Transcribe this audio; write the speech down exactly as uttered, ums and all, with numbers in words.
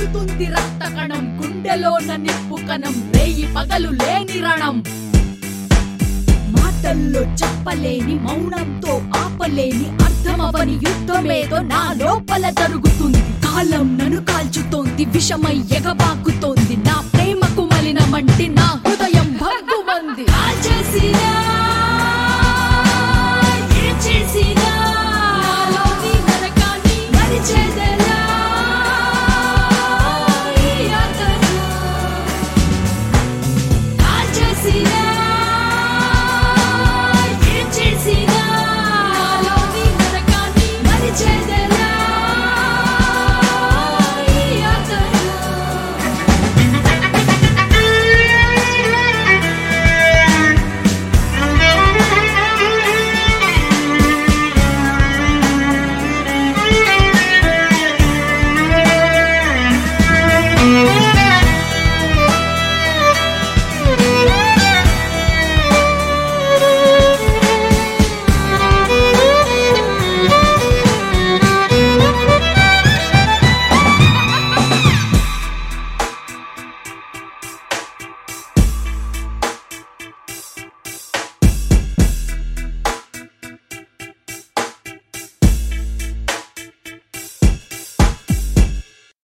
మండుతుంది రక్త కణం, గుండెలోన నిప్పు కణం, రేయి పగలు లేని రణం. మాటల్లో చెప్పలేని, మౌనంతో ఆపలేని, అర్థమవని యుద్ధమేదో నా లోపల జరుగుతుంది. కాలం నన్ను కాల్చుతోంది, విషమై ఎగబాకు